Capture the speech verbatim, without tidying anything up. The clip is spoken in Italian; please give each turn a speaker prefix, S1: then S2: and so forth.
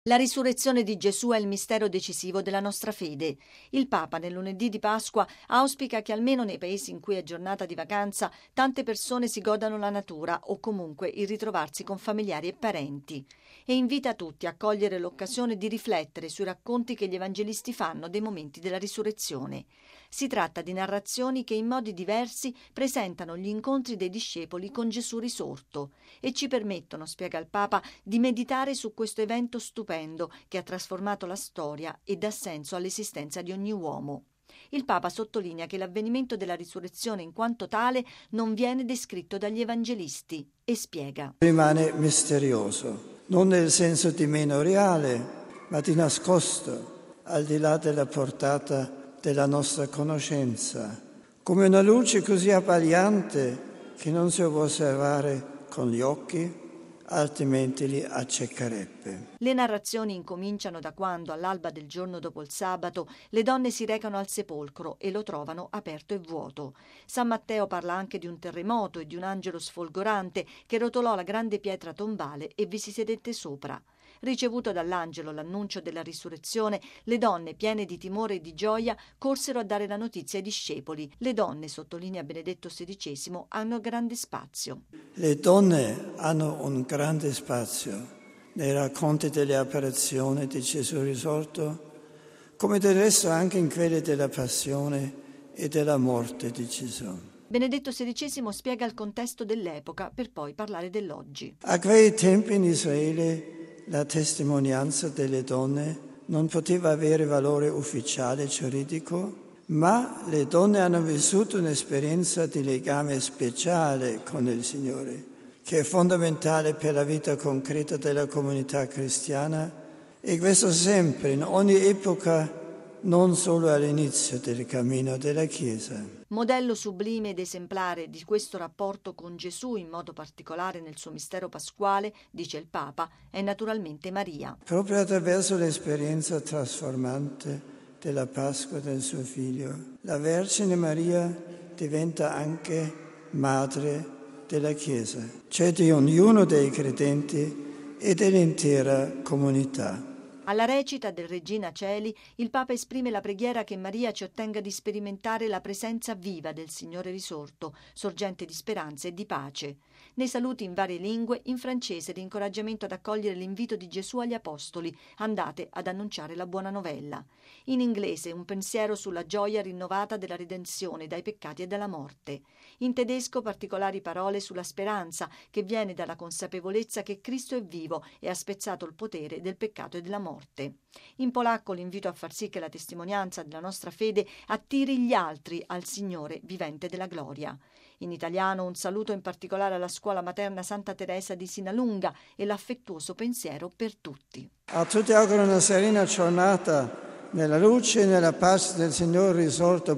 S1: La risurrezione di Gesù è il mistero decisivo della nostra fede. Il Papa, nel lunedì di Pasqua, auspica che almeno nei paesi in cui è giornata di vacanza tante persone si godano la natura o comunque il ritrovarsi con familiari e parenti. E invita tutti a cogliere l'occasione di riflettere sui racconti che gli evangelisti fanno dei momenti della risurrezione. Si tratta di narrazioni che in modi diversi presentano gli incontri dei discepoli con Gesù risorto e ci permettono, spiega il Papa, di meditare su questo evento stupendo che ha trasformato la storia e dà senso all'esistenza di ogni uomo. Il Papa sottolinea che l'avvenimento della risurrezione in quanto tale non viene descritto dagli evangelisti e spiega.
S2: Rimane misterioso, non nel senso di meno reale, ma di nascosto, al di là della portata della nostra conoscenza, come una luce così abbagliante che non si può osservare con gli occhi, altrimenti li accecherebbe.
S1: Le narrazioni incominciano da quando, all'alba del giorno dopo il sabato, le donne si recano al sepolcro e lo trovano aperto e vuoto. San Matteo parla anche di un terremoto e di un angelo sfolgorante che rotolò la grande pietra tombale e vi si sedette sopra. Ricevuto dall'angelo l'annuncio della risurrezione, le donne, piene di timore e di gioia, corsero a dare la notizia ai discepoli. Le donne, sottolinea Benedetto sedicesimo, hanno grande spazio.
S2: Le donne hanno un grande spazio nei racconti delle apparizioni di Gesù risorto, come del resto anche in quelli della passione e della morte di Gesù.
S1: Benedetto sedicesimo spiega il contesto dell'epoca per poi parlare dell'oggi.
S2: A quei tempi in Israele la testimonianza delle donne non poteva avere valore ufficiale giuridico, ma le donne hanno vissuto un'esperienza di legame speciale con il Signore, che è fondamentale per la vita concreta della comunità cristiana, e questo sempre, in ogni epoca, non solo all'inizio del cammino della Chiesa.
S1: Modello sublime ed esemplare di questo rapporto con Gesù, in modo particolare nel suo mistero pasquale, dice il Papa, è naturalmente Maria.
S2: Proprio attraverso l'esperienza trasformante della Pasqua del suo Figlio, la Vergine Maria diventa anche madre della Chiesa, cioè di ognuno dei credenti e dell'intera comunità.
S1: Alla recita del Regina Coeli, il Papa esprime la preghiera che Maria ci ottenga di sperimentare la presenza viva del Signore risorto, sorgente di speranza e di pace. Nei saluti in varie lingue, in francese l'incoraggiamento ad accogliere l'invito di Gesù agli Apostoli, andate ad annunciare la buona novella. In inglese un pensiero sulla gioia rinnovata della redenzione dai peccati e dalla morte. In tedesco particolari parole sulla speranza che viene dalla consapevolezza che Cristo è vivo e ha spezzato il potere del peccato e della morte. In polacco l'invito a far sì che la testimonianza della nostra fede attiri gli altri al Signore vivente della gloria. In italiano un saluto in particolare alla scuola materna Santa Teresa di Sinalunga e l'affettuoso pensiero per tutti.
S2: A tutti auguro una serena giornata nella luce e nella pace del Signore risorto.